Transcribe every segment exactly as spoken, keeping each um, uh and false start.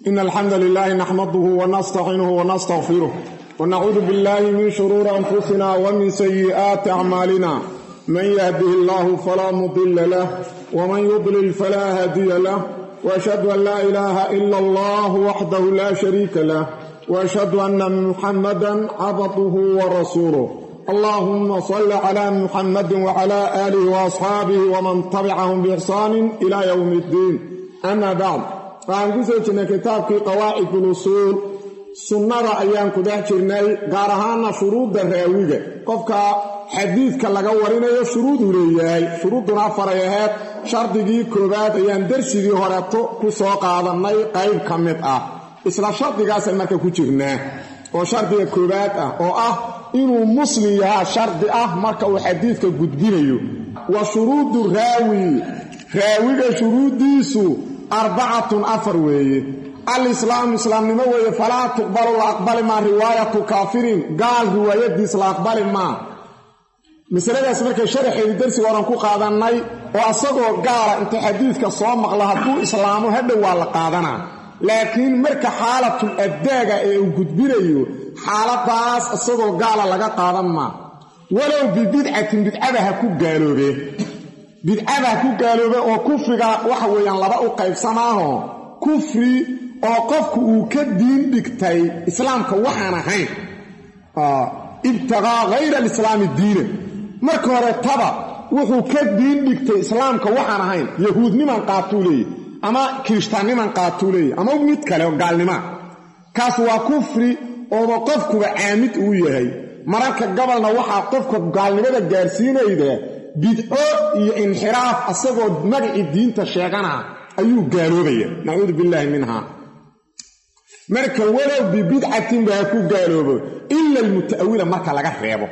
إن الحمد لله نحمده ونستعينه ونستغفره ونعوذ بالله من شرور أنفسنا ومن سيئات أعمالنا من يهده الله فلا مضل له ومن يضلل فلا هادي له وأشهد أن لا إله إلا الله وحده لا شريك له وأشهد أن محمدا عبده ورسوله اللهم صل على محمد وعلى آله وأصحابه ومن تبعهم بإحسان إلى يوم الدين أما بعد فعن قصة كتاب في قواعد الأصول سنة أيام كده جرناي قارهانا شروط الرأوية قفك حديث كاللغا ورينيو شروط ورياي شروط نافريهات شرطي كوبات أيام درسي هوراتو كسو قادناي قيب كميت آه إسلا شرطي قاسل مركا كجرنا وشرطي كوبات آه وآه إنو مسلم يها شرطي آه مركا وحديث كجدبينيو وشروط الراوي راوية شروط ديسو أربعة أفروي الإسلام إسلام نموي فلا تقبل الأقبال ما رواية كافرين قال رواية ديس الأقبال ما مثلا اسمك شرح الدرس ورنكو قادناي وأصدقوا قال انت حديثك الصوام مغلهدو إسلامو هدو والله قادنا لكن مركا حالة الأداقة ايه وقدبيريو حالة باس أصدقوا قال لغا قادن ما ولو ببدعة بدعبها كو قالوا به بدعبها كو قالوا به وكفرق وحويا لبقوا قيب سماهو كفري وقفك وكدين بكتاي إسلامك وحانا هين آه ابتغى غير الإسلام الدين مركو رتبا وحو كدين بكتاي إسلامك وحانا هين يهود نمان قاتولي أما كريشتان نمان قاتولي أما ومتكالي وقال نمان كاسوا كفري وقفك وعامد ويهي مركا قبلنا وحا قفك قال نمان جارسين ايده بدعو انحراف أصدقوا مجع الدين تشيغانا أيو قالوا بي نعوذ بالله منها مركا ولو ببدعة باكو قالوا بي إلا المتأولة مركا لغا ريبو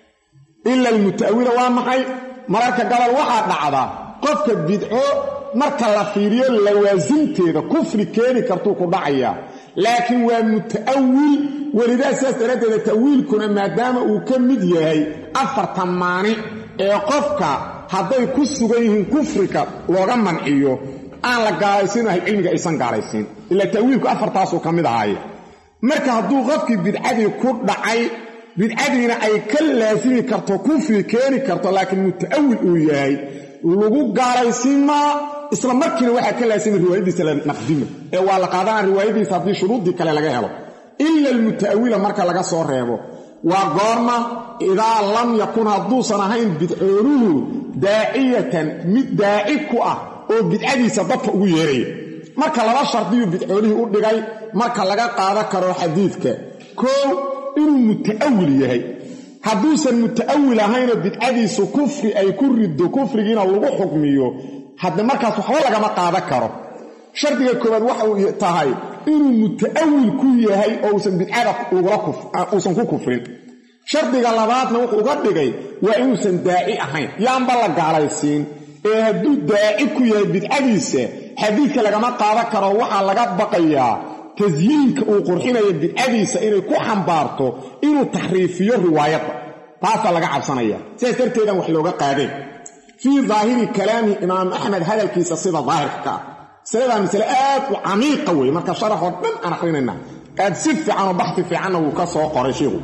إلا المتأولة وامحي مركا قبل واحد نعضا قفك بدعو مركا لفيريو لوازنتي دا كفر كيني كرتوكو دعيا لكن ومتأول ولذا أساس تردد التأويل كنا مادام وكمد يهي أفر تماني ee qofka haday ku sugan kufriga looga manciyo aan la gaalaysiinahay cilmiga aysan gaalaysiin ila tawiilku afartaas oo kamid ahay marka haduu qofkii bidcadii ku dhacay bidcadiina ay ka laasimi karto kufri keeni karto laakiin mutaawil uu yahay lagu gaalaysiima isla markiina waxa ka laasimi riwaayadiisa la naqdimo ee waa la qaadan riwaayadiisa hadii shuruudii kale laga helo illa almutaawila marka laga soo reebo وقرنا إذا لم يكن هدوسا نهين بدعوله داعية مد داعيكوا أو بدعدي سببك ويري مركا لغا شرطيو بدعوله أردقاي مركا لغا قادة كرو حديثك كو إنو متأول يهي هدوسا متأول هين بدعدي سو كفري أي كرد كفري جينا لغو حكميو هذا مركا سحوة لغا ما قادة كرو شرطيك كوباد وحو يتهاي إنه متأول كل هاي أو سن بدعة وغرقف أو سن كفرين شرط غلباتنا وغرقي وإنه سن داعي أحين ينبلغ على السين إيه هدو داعي كل بدعة حديثك لما قارك روحا لغا بقيا تزيينك وقرحين بدعة إنه كو حنبارتو إنه تحريفيه روايته تاسا لغا عبسانيا سيسرت إذا وحلوغا قادين في ظاهر كلام إمام أحمد هذا الكيس الصيدة ظاهر كا سلام مسلات عميقه وي marka sharax oo dhan aan aqrinayna qad si fiican oo baxti fiican oo ka soo qoray sheegu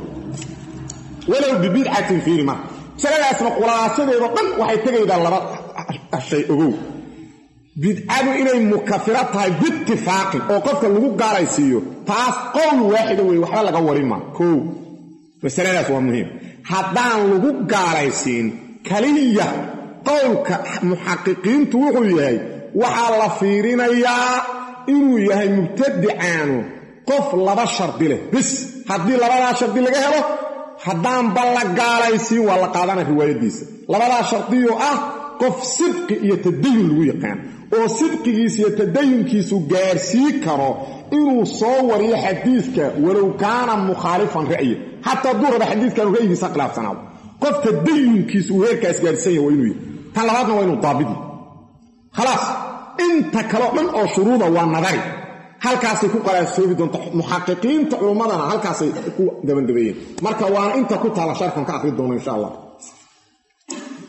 walaw bid'atin fiima saladaas qulaasadeedo dhan waxay tagaydaa laba shay ogow bid'adu inay mukaffira tahay bittifaaq oo qofka lagu gaalaysiiyo taas qowl waahid way waxa laga warima koo masaladaas waa muhiim hadaan lagu gaalaysiin kaliya qowlka muhaqqiqiintu wuxuu yahay waxaa la fiirinayaa inuu yahay mubtadicaanu qof laba shardi leh bis haddii labadaa shardi laga helo haddaan balla gaalaysiin waa la qaadana riwaayadiisa labadaa shardiyo ah qof sidqi iyo tadayun lagu yaqaan oo sidqigiisa iyo tadayunkiisu gaarsii karo inuu soo wariyo xadiidka walow kaana mukhaalifan ra'yi xataa hadduu raba xadiidkan ra'yigiisa khilaafsanaado qof tadayunkiisu uu heerkaas gaarsan yahay waa inuu yahay tan labaadna waa inuu daabidi خلاص انت كلام او شروطه ونظري halkaasay ku qalaasoobi doonto muhaqiqiinta culumadana halkaasay ku gabagabeeyeen marka waan inta ku taala sharxan ka akhri doono insha Allah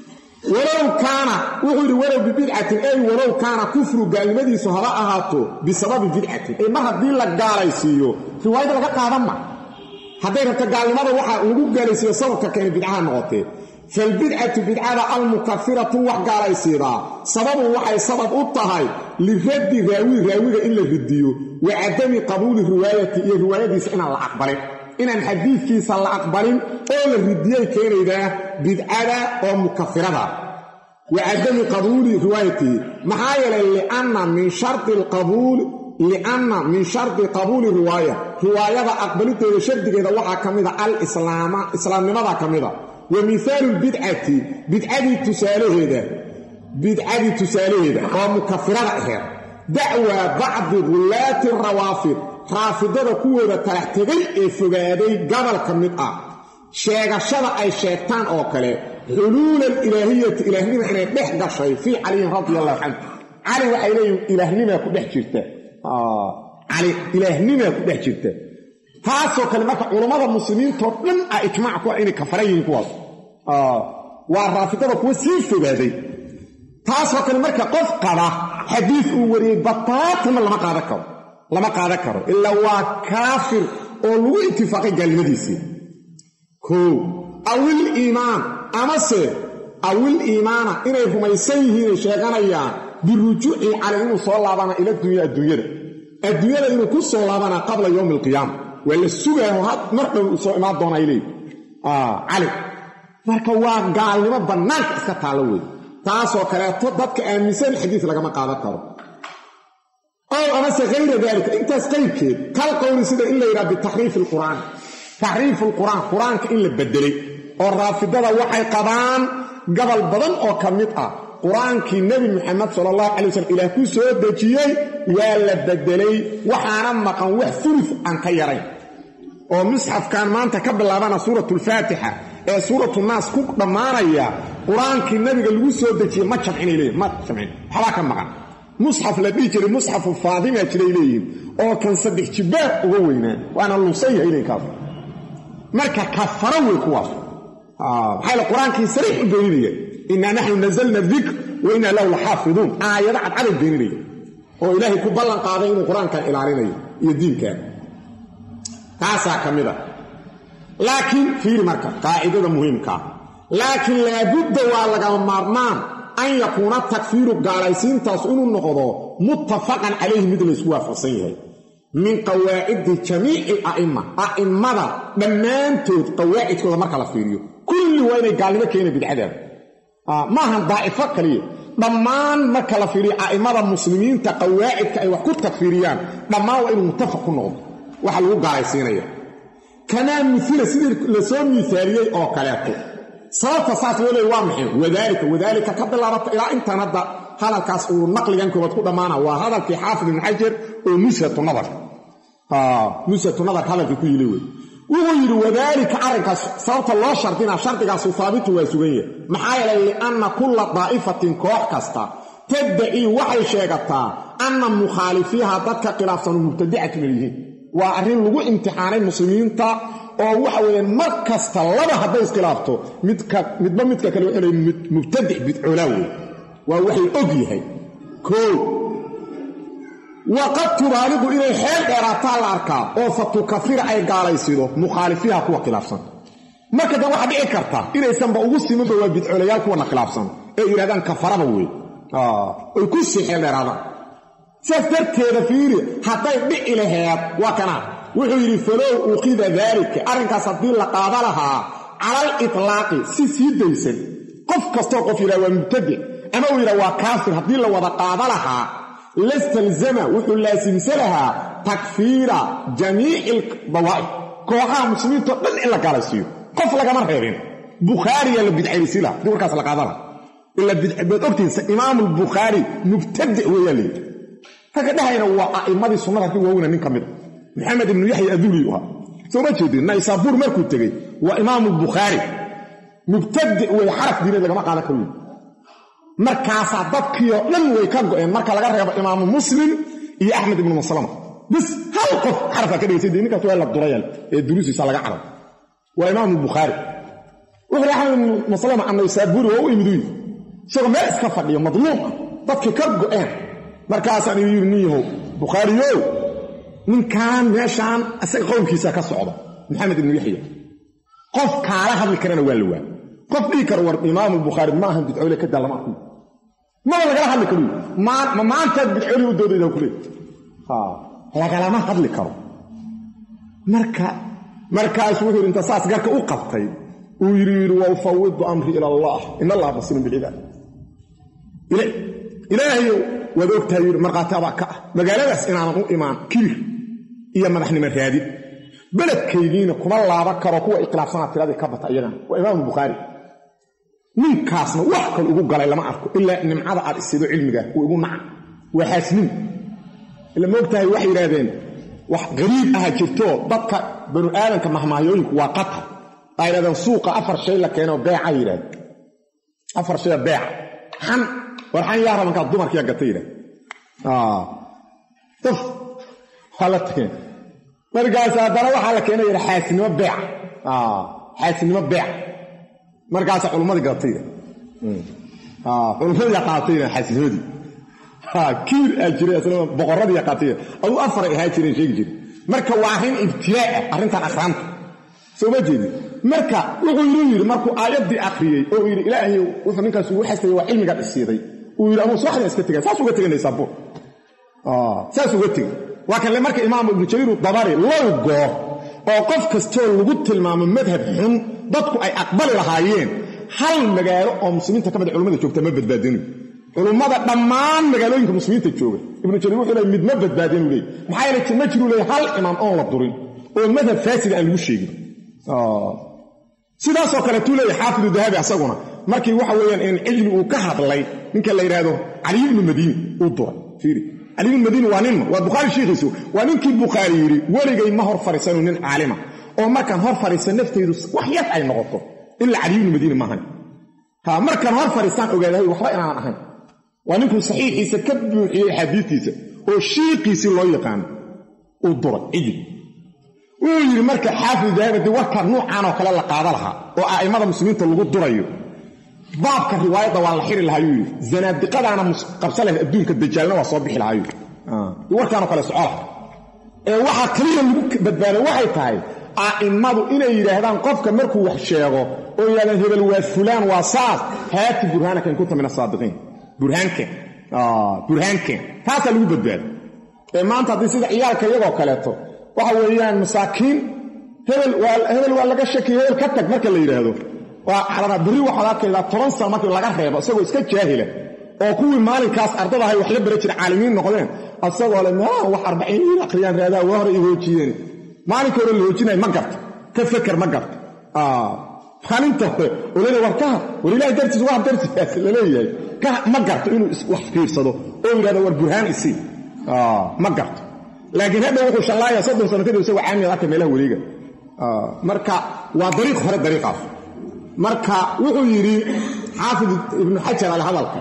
walow kaana wuxuu yidhi walow bibidcatin ay walow kaana kufru gaalnimadiisu haba ahaato bisababi bidcatin ee mar haddii la gaalaysiiyo riwaayada laga qaadan ma hadday rabto gaalnimada waxaa lagu gaalaysiiyo sababka keena bidcaha noqotee falbidcatu bidcada almukafiratu wax gaalaysiidaa sababu waxay sabab u tahay liraddi raawi raawiga in la ridiyo wa cadami qabuuli riwaayati iyo riwaayadiisa inaan la aqbalin inaan xadiidkiisa la aqbalin oo la ridiyay keenaydaa bidcada oo mukafirada wa cadami qabuuli riwaayatihi maxaa yeelay lianna min shardi alqabuul lianna min shardi qabuuli riwaaya riwaayada aqbaliteeda shardigeeda waxaa ka mida alislaama islaamnimada ka mida wa mihaalu lbidcati bidcadii tusaalaheeda bidcadii tusaalaheeda oo mukafirada aheed dacwaa bacdi ghullaati rawaafid raafidada kuwooda talax tegay ee fogaaday gobol ka mid ah sheegashada ay sheegtaan oo kale xuluula alilaahiyati ilaahnima inay dhex gashay fii caliyin radia allahu canhu cali waxay leeyihin ilaahnimaa ku dhex jirta cali ilaahnimaa ku dhex jirta taasoo kale marka culammada muslimiintoo dhan ah ijmaac ku ah inay kafaran yihiin kuwaas waa raafidada kuwa sii fogaaday taasoo kale marka qof qaba xadiis uu wariyey bataatana lama qaadan karo lama qaadan karo ilaa waa kaafir oo lagu itifaaqay gaalnimadiisii koow awil iimaan amase awil iimaana inay rumaysan yihiinay sheeganayaan birujuuci cali inuu soo laabana ila dunya adduunyada adduunyada inuu ku soo laabana qabla yowmi alqiyaama waa la sugaayo mar dhow uu soo imaan doona ilay cali marka waa gaalnimo bannaanka iska taallo wey taasoo kaleeto dadka aaminsan xadiis lagama qaadan karo ow amase hayra daalika intaas qaybkeed kal qowli sida in la yidhaha bitaxriifi alqur'aan taxriifu alqur'aan qur-aanka in la bedelay oo raafidada waxay qabaan gobol badan oo ka mid ah qur-aankii nebi moxamed sala allahu calay wasalam ilaah ku soo dejiyey waa la bedelay waxaana maqan wax fuluf aan ka yarayn oo musxafkan maanta ka bilaabana suuratulfaatixa ee suuratunaas ku dhammaanaya qur-aankii nabiga lagu soo dejiyey ma jamcinay leeyihin ma jamcin waxbaa ka maqan musxaf la dhihi jiray musxafu faadima jiray leeyihiin oo kan saddex jibaar uga weynaa waana luusan yahay ilaykaas marka kafara wey kuwaas maxay la qur-aankii sariix u beeninaya innaa naxnu nazalna dikr wa innaa lahu laxaafiduun aayada cadcaday beeninaya oo ilaahay ku ballan qaaday inuu qur-aankan ilaalinayo iyo diinkan taasaa ka mid a laakiin fiiri marka qaacidada muhiimkaa laakiin laabudda waa lagama maarmaan an yakuuna takfiiru gaalaysiintaas inuu noqdo muttafaqan calayhi mid laysku waafaqsan yahay min qawaacidi jamiici ala'imma a'immada dhammaantood qawaacidkooda marka la fiiriyo kulli waa inay gaalnimo keena bidcadaada maahan daa'ifo kaliya dhammaan marka la fiiriyo a'immada muslimiinta qawaacidka ay wax ku takfiiriyaan dhammaan waa inuu muttafaq ku noqdo waxa lagu gaalaysiinaya kamaa mila sidii lasoo miaaliyey oo kaleeto sababta saas loo leey waa maxay wadaalika wadaalika ka bilaabata ilaa intaan hadda hadalkaas uu naqligan koobaad ku dhammaana waa hadalkii xaafid ibn xajar oo nusatu nadar nusatu nadar hadalkii ku yili wey wuxuu yidhi wadaalika arrinkaas sababta loo shardinaa shardigaasu haabitu waa sugan yahay maxaa yeelay lianna kulla daa'ifatin koox kasta taddaci waxay sheegataa anna mukhaalifiiha dadka khilaafsanu mubtadicatun yihiin waa arrin lagu imtixaanay muslimiinta oo waxa weeyaan mar kasta laba hadday iskhilaafto midka midba midka kale wuxuu leeyahay mubtadic bidcoolaa wey waa waxay og yahay koo waqad tubaaliqu inay xeel dheeraataa la arkaa oo fatukafira ay gaalaysido mukhaalifiiha kuwa khilaafsan marka dan waxaa dhici karta inaysanba ugu simanba waa bidcoolayaal kuwana khilaafsan ee yidhahdaan kafaraba wey oy ku sii xeel dheeraadaan saas darteeda fiiri hadday dhici laheed waa kanaa wuxuu yidhi falow uqida daalika arrinkaas haddii la qaada lahaa cala alitlaaqi si sii daysan qof kastoo qof yidhaha waa mubtadic ama uu yidhaha waa kaafir haddii la wada qaada lahaa lastalzama wuxuu laasimsan lahaa takfiira jamiici dawaa'if kooxaha muslimiintao dhan in la gaalaysiiyo qof lagama reebin bukhaariyaa la bidcaynaysi laha haddii warkaas la qaada laha ila baad ogtihiinsa imaamulbukhaari mubtadic weeyaa layidhi ragga dhahayna waa a'immadii sunnada haddii waaweyna nin ka mida maxamed ibnu yaxya aduli u ahaa soo ma jeedin naysaabuur markuu tegey waa imaamulbukhaari mubtadic wey xaraf diineed lagama qaadan karo markaasaa dadkiioo dhan way ka go'een marka laga reebo imaamu muslim iyo axmed ibnu maslama bis hal qof xarafaa ka dhegaysay dee ninkaas waa la durayal ee duruusiisa laga carab waa imaamulbukhaari wuxuu axmed ibnu maslama annaysaabuuri waa u imiduy isagoo meel iska fadhiyo madluum dadkii ka go'een markaasaan yidhi niyahow bukhaariyow ninkan meeshaan asaga qowlkiisa ka socda maxamed ibnu yaxya qof kaala hadli karana waa la waa qof dhigi karo war imaamu bukhaari ma ahan bidcoole ka dalama ma lagala hadli karo ma maanta bidcoole u doodayda ku leey ha lagalama hadli karo marka markaas wuxuu inta saas garka u qabtay uu yiri wa fawwidu amri ila allah inna allah basirun bil ibad ila ilaahi wadogtaay marqaataba ka magaaladaas inaan u imaan kibir iyo madaxnimo raadid beledkaygiina kuma laaba karo kuwa iqlaafsana tiradii ka bata iyana waa imaam bukhari ninkaasna wax kale ugu galay lama arko ilaa nimcada aad isido cilmiga uu ugu nac waa xasnin ila moogtahay wax yiraahdeen wax qariib ah jirto dadka banu aadanka mahmaayooyinku waa qatar ayradan suuqa afar shay la keeno beeca yiraahd afar shay beeca han warxan yaa rabanka dumarkiya gatayra ah taf halatay markaas hadana waxa la keenay xaasinimo beec ah xaasinimo beec markaas culimada gatayra ah culimada qaatayna xaasinimadi ha kiir ajire asla boqorada yaqaatay adu afar ay haajireen sheeg jir marka waa arin ibtilaa arintan akhraanta soo ma jeedi marka wuxuu yiri markuu aayadii akhriyay oo yiri ilaahay wuxuu ninkaas uu xasay waa cilmiga dhisiiday uu yiri ama soo iska tagay saas uga tagaynaysaa buu ah saas uga tagay waa kan marka imaam ibn jarir dabari lowgo oo qof kastoo lagu tilmaamo madhab xun dadku ay aqbali lahaayeen hal magaalo oo muslimiinta kamid culimada joogta ma badbaadin culimada dhammaan magaalooyinka muslimiinta jooga ibn jarir wuxuu leeyahay mid ma badbaadin leey maxay leeyahay ma jiru leeyahay hal imaam oo la durin oo madhab faasid aan lagu sheegin ah sidaas oo kale tuu leeyahay xaafid dahabi asaguna markii waxa weeyaan in cijli uu ka hadlay ninka la yiraahdo ali ibn madini uu duray fiiri ali ibn madini waa nin waa bukhari sheekhiisu waa ninkii bukhari yiri waligay ma hor fariisano nin caalima oo markan hor fariisan nafteedu wax yar ay noqoto illa ali ibn madini ma ahan ha markan hor fariisan ogaaday waxba inaan ahayn waa ninkuu saxiixiisa ka buuxiyay xadiiskiisa oo sheekhiisi loo yaqaan uu duray cijli uu yiri marka xaafid dahabi warka noocan oo kale la qaada lahaa oo aimada muslimiinta lagu durayo baabka riwaayada waa la xiri lahaa yiri zanaadiqadana qabsalaha adduunka dajaalna waa soo bixi lahaa yiri ah warkaan oo kale socol ee waxa kaliya lagu badbaado waxay tahay aimadu inay yiraahdaan qofka markuu wax sheego oo yaalan hebel waa fulaan waa saas haati burhaanka in kunta min as-saadiqiin burhaanka ah burhaanka taas lagu badbaado ee maanta hadii sida ciyaalka iyagoo kaleeto waxa weeyaan masaakiin hebel waa hebel waa laga shakiyo ka tag marka la yiraahdo waa xarana bari waxa la keenaa toban sano markii laga reebo isagoo iska jaahila oo kuwii maalinkaas ardada ay wax la bari jiray caalimiin noqdeen asagoo leh ma wax arbaciin aqriyaan raadaa waa hore i hoojiyeen maalinka hore la hoojinay ma garto ka fikir ma garto ah xalinta walaal warka walaal dartiis wax dartiis la leeyahay ka ma garto inuu wax fiirsado oo yiraahdo war burhaan isi ah ma garto laakiin hada wuxuu shalaaya soddon sano kadib isagoo caamil ah meelaha wariga ah marka waa dariiq hore dariiqaas marka wuxuu yiri xaafid ibn hajar al hadalka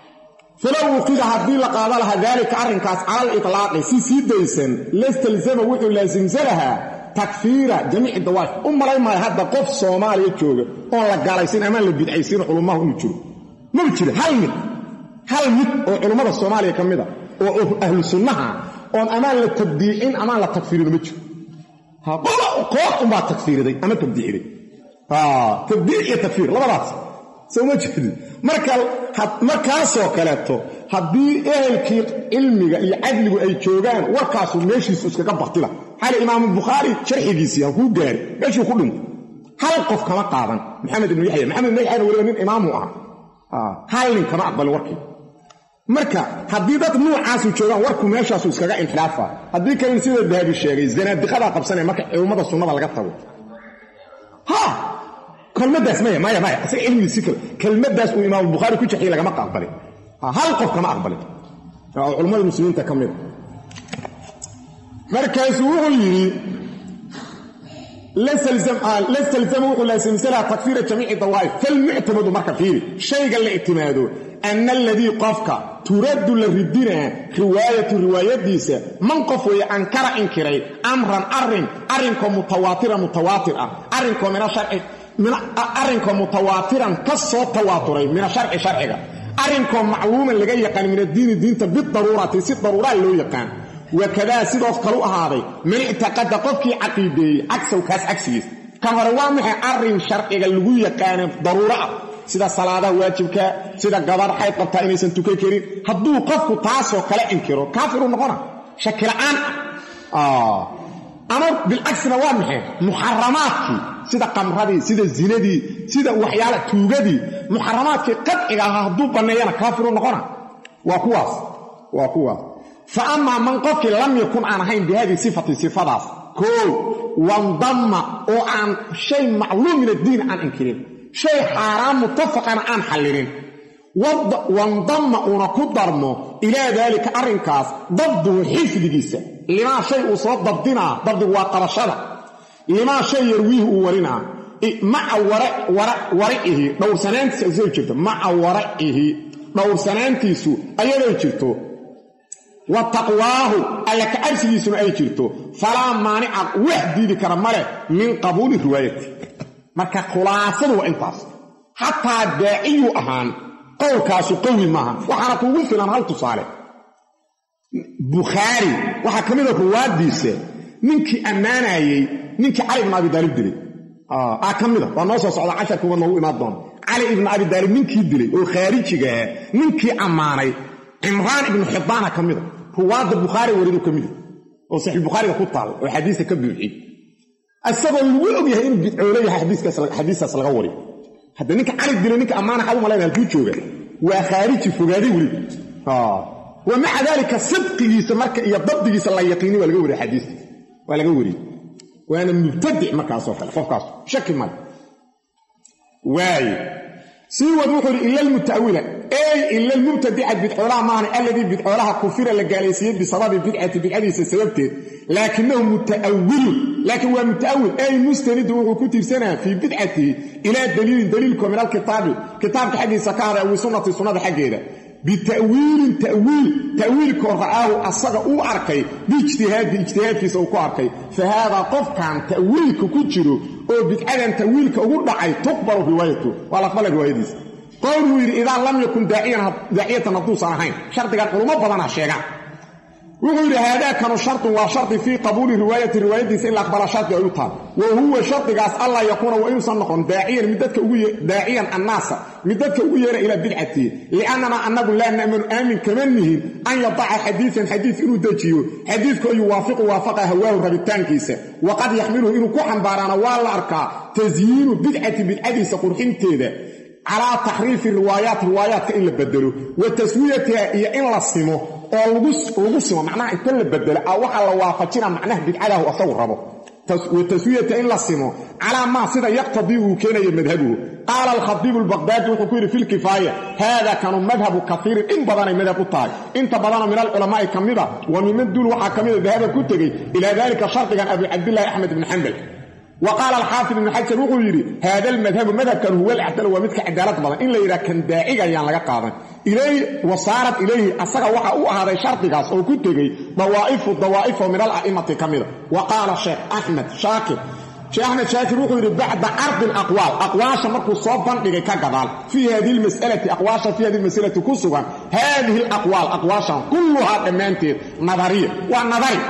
falaw qida hadii la qaada laha dalika arrinkaas al itlaq si sidaysan lastalzama wuxuu laasimsanaha takfiira jamiic dawaaf umalay ma hadda qof Soomaaliya jooga oo la galaysin ama la bidcaysin culimadu inuu jiro ma jiro hal mid hal mid oo culimada Soomaaliya kamida oo ahlu sunnaha oo amaan la tabdiicin ama la takfiirin ma jiro ha baba qoox uma takfiiriday ama tabdiiciday ha tabdiic iyo takfiir labadaas soo ma jiro marka markaas oo kaleeto hadii ehelkii cilmiga iyo cadligu ay joogaan warkaas meeshiisu iskaga baqtila hal imaam bukhari sharxigiisa ku gaari meeshuu ku dhinto hal qof kama qaadan maxamed ibn yahya maxamed ibn yahya wali nin imaam ah ah hal nin kama aqbal warkii marka hadii dad noocaas u joogaan warku meeshaas iskaga inxiraafa hadii kale sida dahabi sheegay zanaadiqada qabsanay marka ummada sunnada laga tago ha kalmadaas ma ma ma asii ilmi sikal kalmadaas uu imaam bukhari ku jaxay laga ma aqbalay hal qof kama aqbalay culimada muslimiinta kamid markaas wuxuu yiri لسلزم لسلزم لازم سلا تكفير جميع الضوائف فالمعتمد marka fiiri shayga la ictimaado أن الذي قفك ترد للردنا رواية رواية من قفوا أنكر إنكري أمرا أرن أرنكم متواتر متواتر أرنكم من الشرع من أرنكم متواترا كالصوت تواتري من الشرع شرعي أرنكم معلوما لغا يقان من الدين الدين بالضرورة تسيط ضرورة اللي يقان وكذا سيدوس قلوء هذا من اعتقد قفكي عقيدي عكس وكاس عكسيس كما روامح أرن شرعي اللي يقان ضرورة سيدا صلاة واجبك سيدا قدر حيث قبطة إنيسان تكيكيرين هدو قفكو تاسو كلا انكرو كافر ونقرا شكل عام آه أنا بالعكس نوامح محرماتك سيدا قمردي سيدا الزيندي سيدا وحيالة توغدي محرماتك قد إغاها هدو بنيانا كافر ونقرا وكواس وكواس فأما من قفك لم يكن عنهين بهذه صفة صفات كل وانضم أو عن شيء معلوم من الدين عن انكرين شيء حرام متفق عن حللين وانضم ونقدرنا إلى ذلك أرنكاس ضده حفظ جيسا لما شيء أصاب ضدنا ضد واقرشنا لما شيء يرويه ورنا مع ورق ورق ورقه دور سنان تسجلت مع ورقه دور سنان تيسو أيضا جرتو والتقواه ألك أرسل سنة أي جرتو فلا مانع وحدي ذكرمله من قبول الرواية marka khulaasadu waa intaas hatta daa'iyu ahaan qowlkaas qowmi maaha waxana kugu filan hal tusaale Bukhari waxa kamida ruwaadiisa ninkii amaanayay ninkii Ali ibn Abi Talib dilay ah kamida waa noo soo socda cashar kuwa noo imaan doon Ali ibn Abi Talib ninkii dilay oo khaarijiga ninkii amaanay Imran ibn Hibban kamida ruwaad Bukhari waridu kamida oo sahih Bukhari ku taal oo xadiiska ka buuxiyay asagoo lagu ogyahay in bidcoolay xadiiskaas xadiiskaas laga wari hadda ninka cali dilay ninka amaana xalu malayna ku jooga waa khaariji fogaadi wali ha ومع ذلك صدقيisa marka iyo dabdigiisa la yaqiini waa laga wari xadiiska waa laga wari waana mubtadi' markaas oo kale qofkaas shaki mal waay سيوة وحر إلا المتأولة أي إلا المبتدع بدعولها معنى الذي بدعولها كفر لقاليسيين بسبب بدعة بدعة سببته لكنه متأول لكن هو متأول أي مستند وكتب سنة في بدعته إلى دليل دليلكم من الكتاب كتاب حق سكارة أو سنة سنة حقيرة بتأويل تأويل تأويل كرآه الصغى أو أركي باجتهاد باجتهاد في سوق أركي فهذا قف كان تأويل كتجره أو بدعة تأويل كأقول دعي تقبل روايته ولا قبل روايته قوله إذا لم يكن داعيا داعية نطوس عنهين شرط قال قلوا ما بدنا الشيء وغير هذا كان شرط وشرط في قبول رواية روايته إلا أخبر شرط يطال وهو شرط قاس الله يكون ويصنق داعيا مدتك داعيا الناس مدتك إلى بدعته لأننا أنه لا نأمن آمن كمنه أن يضع حديثا حديث إنه دجيه حديث يوافق وافق هواه ربطان كيسا وقد يحمله إنه كوحن بارانا والله أركا تزيين بدعة بالحديث قرحين تيدا على تحريف الروايات روايات إلا بدلوا وتسويتها هي إن لصمه أو لغسمه معناه إنت اللي بدله أو وحا لوافجنا معناه بدعاله وأصور ربه وتسويتها إن لصمه على ما صدا يقتضيه وكان يمذهبه قال الخطيب البغدادي وحكير في الكفاية هذا كان مذهب كثير إن بدنا مذهب الطاق إنت بدنا من العلماء كمذا ومن دول وحا كمذا ذهب كتغي إلى ذلك شرط كان أبي عبد الله أحمد بن حنبل وقال الحافظ بن حجر وغيره هذا المذهب المذهب كان هو الاعتل ومدك عدالة بضان إلا إذا كان داعيا يعني لك قاضا إليه وصارت إليه أصغى وحا هذا شرط قاس أو كتغي ضوائف الضوائف من الأئمة كمذا وقال الشيخ أحمد شاكر شيخ أحمد شاكر وغيره بعد عرض الأقوال أقواش مركو صوفا لكي كقضال في هذه المسألة أقواش في هذه المسألة كسوغا هذه الأقوال أقواش كلها أمانتين نظرية والنظري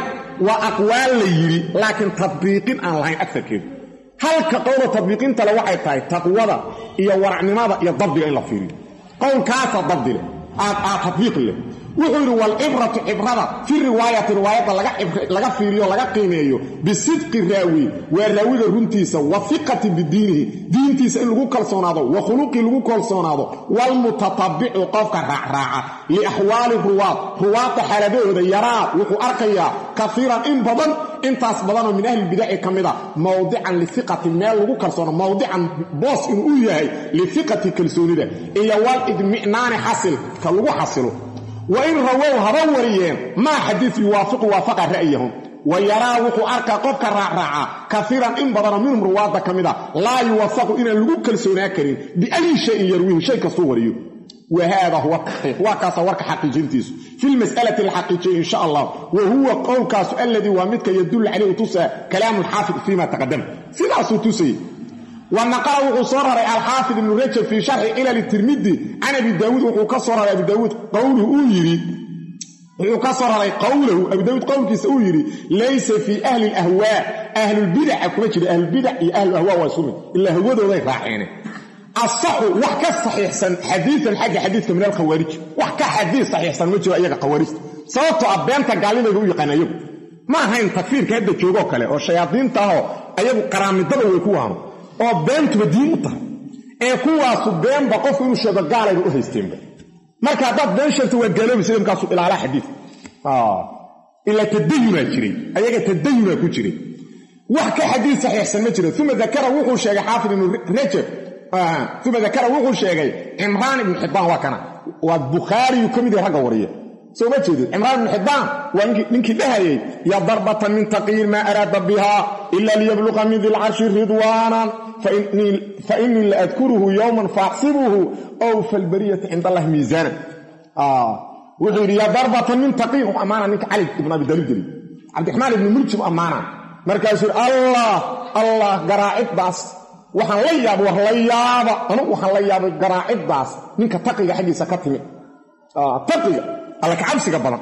وأقوال ليري لكن تطبيقين عن الله أكثر كده هل كقول تطبيقين تلوحي تاي تقوضا إيا ورعني ماذا إيا ضبط إلا فيري قول كاسة ضبط له تطبيق له وغير والعبرة عبرة في الرواية رواية لغا فيريو لغا قيميو بصدق الراوي والراوي الرنتيسة وثقة بدينه دينتيسة إن لغو كالصونادو وخلوقي لغو كالصونادو والمتطبع قفك راعة لأحوال الرواة رواة حالبه يرى وحو أرقيا كثيرا إن بضن إن تاسبضان من أهل البداية كمدا موضعا لثقة المال لغو كالصونا موضعا بوس إن أوياه لثقة كالصوني ده إيا والإدمئنان حصل كاللغو حصله وإن رووا هروريين ما حديث يوافق وافق رأيهم ويرى وحو أركا قفك راعة كثيرا إن بضن منهم رواة كمدا لا يوافق إن اللغو كالصوني كريم بأي شيء يرويه شيء كالصوريه وهذا هو التحقيق وكاس ورك حقيقينتيس في المسألة الحقيقية إن شاء الله وهو قول كاس الذي وامدك يدل عليه توسى كلام الحافظ فيما تقدم سيداسو توسي ونقل وصور الحافظ ابن رجب في شرح إلى الترمذي عن أبي داود وكسر على أبي داود قوله يري وكسر على قوله أبي داود قوله سأيري ليس في أهل الأهواء أهل البدع أكمل أهل البدع أهل الأهواء والسنة إلا هو ذو ذي راحينه الصح وحكى الصحيح سن حديث الحاج حديث من الخوارج وحكى حديث صحيح سن وجه أيها خوارج صوته أبيانتا قال لنا يقول يقنايو ما هين تكفير كهذا جوجو كله أو شياطين تاهو أيها قرام الدبل ويكوهم أو بنت بدين تاه أكوا صبيان بقف ويشبه قال يقول هيستيم marka dad been shirto waa galoobi sidoo kaas ila ala xadiis ah ila tadayuna jiray ayaga tadayuna ku jiray wax ka xadiis saxiixsan ma jiro thumma dhakara wuxuu sheegay xaafid ibn rajab ah thumma dhakara wuxuu sheegay imran ibn hibban wa kana wa bukhari kamid raga wariya soo ma jeedo imran ibn hibban waa ninkii dhahayay ya darbatan min taqir ma arada biha illa liyabluqa min dhil arsh ridwanan فإني, فإني لأذكره يوما فأحسبه أو في البرية عند الله ميزانا آه وحيري يا ضربة من تقيق أمانا منك علي ابن أبي دليل عبد الرحمن بن ملجم أمانا مركز الله الله قراعد باس وحن لياب وحن لياب أنا وحن لياب قراعد باس منك تقيق حقي سكتني آه تقيق الله كعبسي قبلا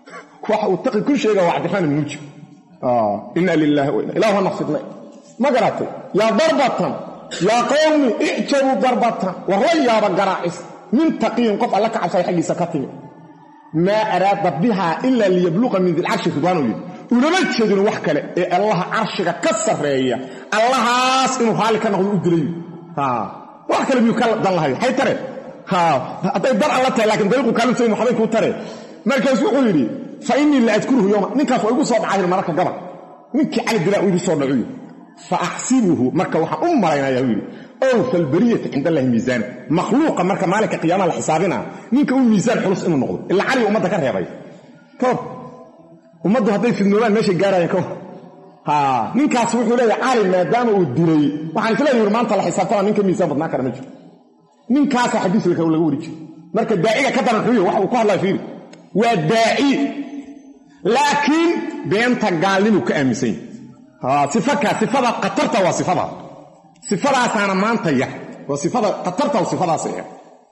وتقي كل شيء وعبد الرحمن بن ملجم آه إنا لله وإنا إله نقصدنا ما قرأته يا ضربة يا قومي اعجبوا ضربة وغياب القرائس من تقيم قف لك عشان حقي سكتني ما أراد بها إلا ليبلغ من ذي العرش فضانه ولما تشهدون وحكا إيه الله عرشك كسر رأيه الله إنه حالك أنه يؤدري ها وحكا لم يكلم الله حي ترى ها أطيب در الله تعالى لكن دلقوا كانوا سيد محمد كو ترى مركز يقول لي فإني اللي أذكره يوم نكاف ويقول صوت عاهل المركة قبل منك على الدلاء ويقول صوت نعوي فأحسبه مركة وحا أم مرينا يهوي أو في البرية عند الله ميزان مخلوقة مركة مالك قيامة لحسابنا منك أول ميزان حلص إنه نغض إلا علي أمده كره يا بي كوب أمده هدي في النولان ماشي قارة يا كوب ها منك أصبحوا لي عالي ما دام ودري وحان فلا يرمان طلع حساب طلع منك ميزان بدناك رمجه منك أصبح حديث لك أولا قوليك مركة الداعية كتر الحوية وحا وقوها الله فيه والداعي لكن بينتك قالين وكأمسين ها صفاتها صفاتها قطرتها وصفاتها صفاتها سانا مانتيا وصفاتها قطرتها وصفاتها سيئة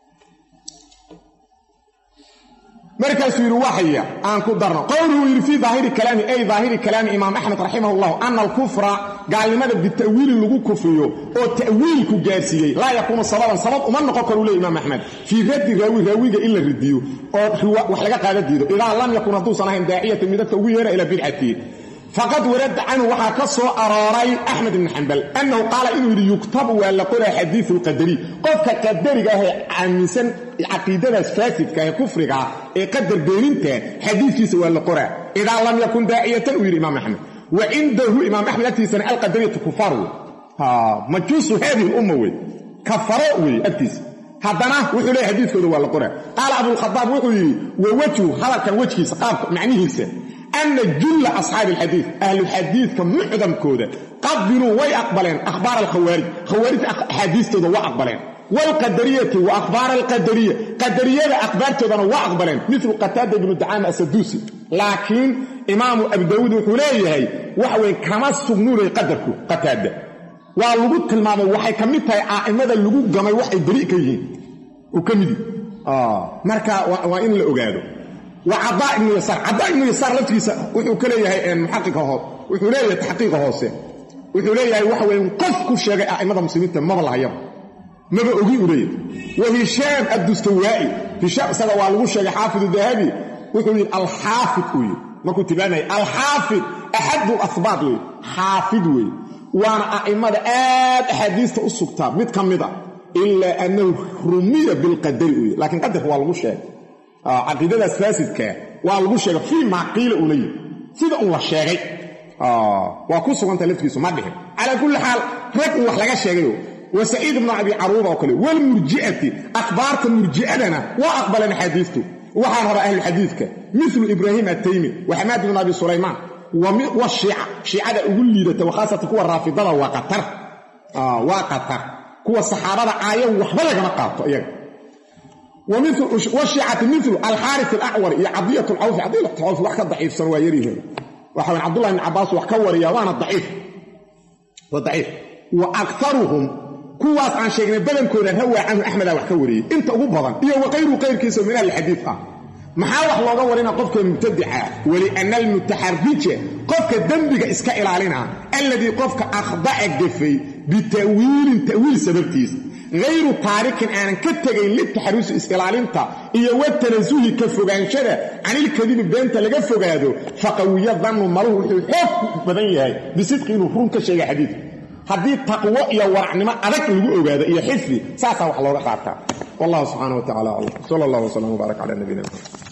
مركز في رواحية أن قدرنا قوله في ظاهر كلام أي ظاهر كلام إمام أحمد رحمه الله أن الكفر قال لماذا بالتأويل اللي كفريه أو تأويل كجاسية لا يكون صلاة صلاة ومن نقول له إمام أحمد في رد راوي راوي إلا الرديو أو وحلقة قالت ديدو إذا لم يكن هدو صناهم داعية من التأويل إلى بدعة فقد ورد عنه وحكسه أراري أحمد بن حنبل أنه قال إنه يكتب ولا قول حديث القدري قد كدري هي عن سن عقيدة الفاسد كهي كفر قدر بينته حديث ولا قرأ إذا لم يكن داعية تنوير إمام أحمد وعنده إمام أحمد التي سنة القدرية كفار ها مجوس هذه الأمة كفروا أكتس هذا وحي حديث ولا قرأ قال أبو الخطاب وحي ووجهه هذا كان وجهه سقاف معنيه سن أن جل أصحاب الحديث أهل الحديث كمعدم كودة قبلوا ويأقبلين أخبار الخوارج خوارج حديث تدو وأقبلين والقدرية وأخبار القدرية قدرية أخبار تدو وأقبلين مثل قتادة بن دعامة السدوسي لكن إمام أبي داود وحليه وحوين كما السجنون يقدركم قتادة واللغوط المامة وحي كمتها آئمة اللغوط جمعي وحي بريء كيهين وكمدي آه مركا وإن لأقاده وعضاء بن يسار عضاء بن يسار لفتيسا وحو كليه محقق هو وحو ليه تحقيق هوسه وحو ليه وحو ينقف كل شيء أئمة المسلمين ما بالله يوم ما بأقي أريد وهشام الدستوائي هشام سنة والغو الشيء حافظ الذهبي وحو الحافظ وي ما كنت باني الحافظ أحد الأثبات وي حافظ وي وانا أئمة آد حديث السكتاب متكمدة إلا أنه رمي بالقدر وي لكن قدر هو الغو الشيء عقيدة فاسدك والغو شيء في معقيل أولي سيدا الله شيء آه وكسر أنت لفتكيسو ما بهم على كل حال رك وحلقة شيء وسعيد بن أبي عروبة وكله والمرجئة أخبارك المرجئة لنا وأقبلنا حديثته وحرر أهل الحديثك مثل إبراهيم التيمي وحماد بن أبي سليمان والشيعة شيعة أقول لي وخاصة كوى الرافضة وقطر آه وقطر كوى الصحابة آية وحبلغ نقاط إيه ومثل والشيعة مثل الحارث الأعور يا عضية العوف عضية العوف وحكا ضعيف سنوى يريه وحوين عبد الله بن عباس وحكور يا وانا الضعيف والضعيف وأكثرهم كواس عن شيخنا بدن كونا هو عنه أحمد وحكوري انت أبو بضن إيه وغير غير كيسو من الحديث محاوح الله ورينا قفك المبتدعة ولأن المتحرجة قفك الدنبك إسكائل علينا الذي قفك أخضع الجفي بتأويل تأويل سببتيس غير طارق أنا كتغين للتحرس إسكائل علينا إيه والتنزوه كفوغان شرع عن الكذب بانت لقفوغ هذا فقوية ظن مروح حف بدنيا بصدق نفرون كشيء حديث حديث تقوى يا ورعنما أذك لقوه هذا إيه حفي ساسا وحلوه قعدتها والله سبحانه وتعالى صلى الله وسلم وبارك على النبي